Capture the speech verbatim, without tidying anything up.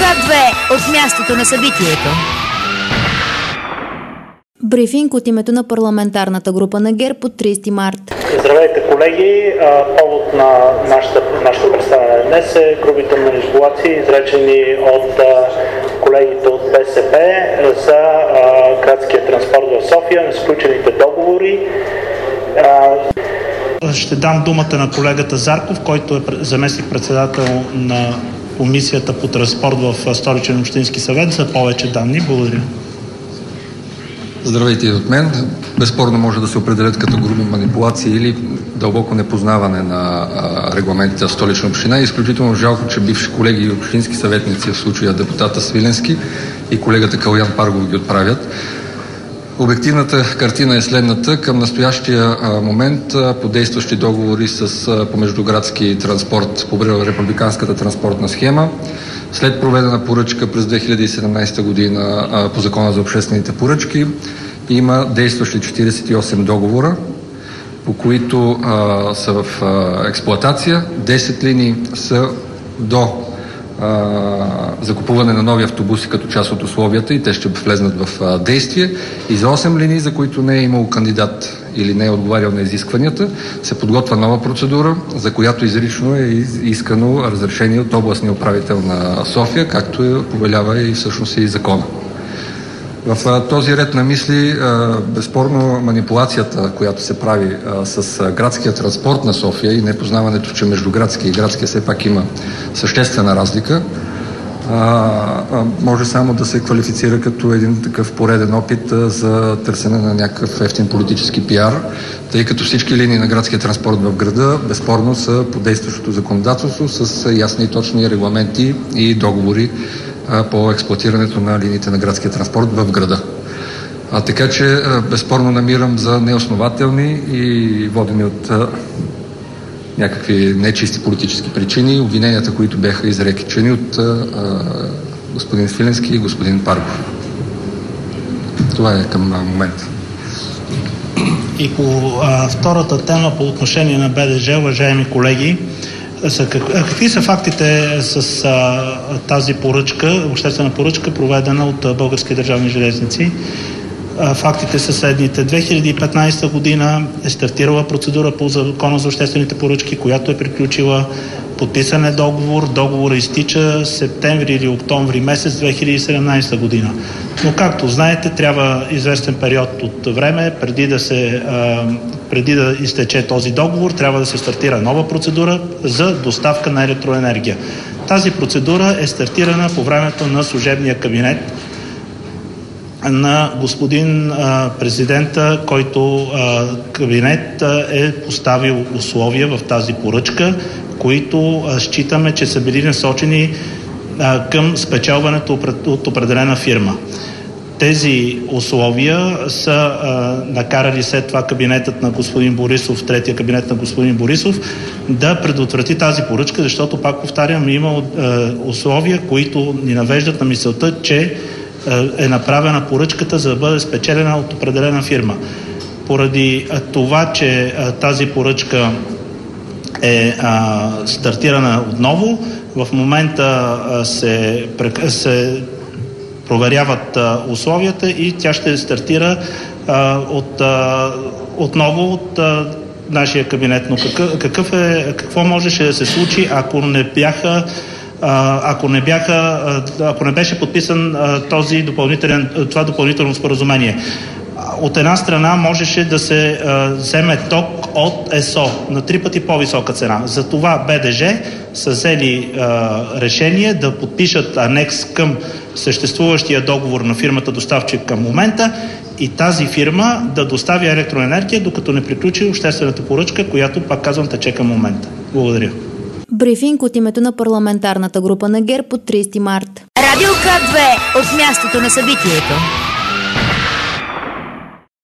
К две от мястото на събитието. Брифинг от името на парламентарната група на ГЕРБ от тридесети март. Здравейте, колеги! Повод на нашата, нашата представяне днес е грубите манипулации, изречени от колегите от БСП за градския транспорт в София, на сключените договори. Ще дам думата на колегата Зарков, който е заместник-председател на Комисията по транспорт в Столичен общински съвет, за повече данни. Благодаря. Здравейте и от мен. Безспорно може да се определят като груби манипулации или дълбоко непознаване на а, регламентите в Столична община. Изключително жалко, че бивши колеги и общински съветници, в случая депутата Свиленски и колегата Калоян Паргов, ги отправят. Обективната картина е следната. Към настоящия а, момент а, по действащи договори с а, по междуградски транспорт по републиканската транспортна схема, след проведена поръчка през две хиляди и седемнадесета година а, по Закона за обществените поръчки, има действащи четиридесет и осем договора, по които а, са в а, експлоатация. десет линии са до а, закупуване на нови автобуси като част от условията и те ще влезнат в а, действие. И за осем линии, за които не е имало кандидат или не е отговарял на изискванията, се подготвя нова процедура, за която изрично е искано разрешение от областния управител на София, както е повелява и всъщност и закона. В този ред на мисли, безспорно манипулацията, която се прави с градския транспорт на София и непознаването, че между градския и градския все пак има съществена разлика, може само да се квалифицира като един такъв пореден опит за търсене на някакъв ефтин политически пиар, тъй като всички линии на градския транспорт в града безспорно са по действащото законодателство с ясни и точни регламенти и договори по експлоатирането на линиите на градския транспорт в града. А, така че безспорно намирам за неоснователни и водени от а, някакви нечисти политически причини обвиненията, които бяха изречени от а, господин Свиленски и господин Паргов. Това е към момента. И по а, втората тема по отношение на БДЖ, уважаеми колеги, какви са фактите с а, тази поръчка, обществена поръчка, проведена от Български държавни железници? А, фактите са следните. две хиляди и петнадесета година е стартирала процедура по Закона за обществените поръчки, която е приключила. Подписан е договор. Договорът изтича септември или октомври месец две хиляди и седемнадесета година. Но както знаете, трябва известен период от време преди да се а, преди да изтече този договор, трябва да се стартира нова процедура за доставка на електроенергия. Тази процедура е стартирана по времето на служебния кабинет на господин а, президента, който а, кабинет а, е поставил условия в тази поръчка, които а, считаме, че са били насочени а, към спечелването от определена фирма. Тези условия са а, накарали след това кабинетът на господин Борисов, третия кабинет на господин Борисов, да предотврати тази поръчка, защото, пак повтарям, има а, условия, които ни навеждат на мисълта, че а, е направена поръчката, за да бъде спечелена от определена фирма. Поради а, това, че а, тази поръчка е а, стартирана отново, в момента а, се, се проверяват а, условията и тя ще стартира а, от, а, отново от а, нашия кабинет. Но какъв, какъв е, какво можеше да се случи, ако не бяха а, ако не бяха а, ако не беше подписан а, този допълнителен, това допълнително споразумение? От една страна можеше да се а, вземе ток от ЕСО на три пъти по-висока цена. Затова БДЖ са взели а, решение да подпишат анекс към съществуващия договор на фирмата доставчик към момента и тази фирма да доставя електроенергия, докато не приключи обществената поръчка, която, пак казвам, тече към момента. Благодаря. Брифинг от името на парламентарната група на ГЕРБ от тридесети март. Радио К две от мястото на събитието.